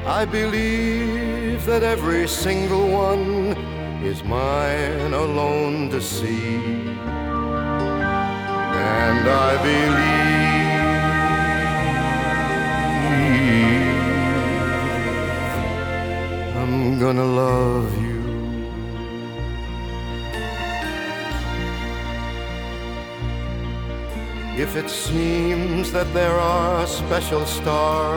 I believe that every single one is mine alone to see. And I believe I'm gonna love you. If it seems that there are special stars